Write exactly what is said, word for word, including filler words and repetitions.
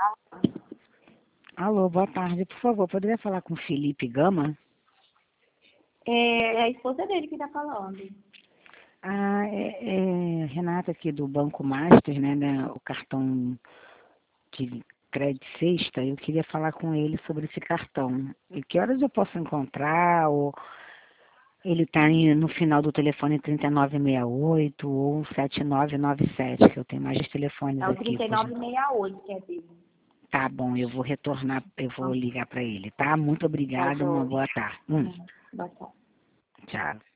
Alô, boa tarde. Por favor, poderia falar com o Felipe Gama? É, é a esposa dele que está falando. Ah, é, é Renata aqui do Banco Master, né, né, o cartão de crédito sexta. Eu queria falar com ele sobre esse cartão. E que horas eu posso encontrar? Ou ele está no final do telefone trinta e nove sessenta e oito ou sete nove nove sete, que eu tenho mais telefones É o aqui. trinta e nove sessenta e oito que é dele. Tá bom, eu vou retornar, eu vou ligar para ele, tá? Muito Tá, obrigada, uma Jô. boa tarde. Hum, Boa tarde. tchau.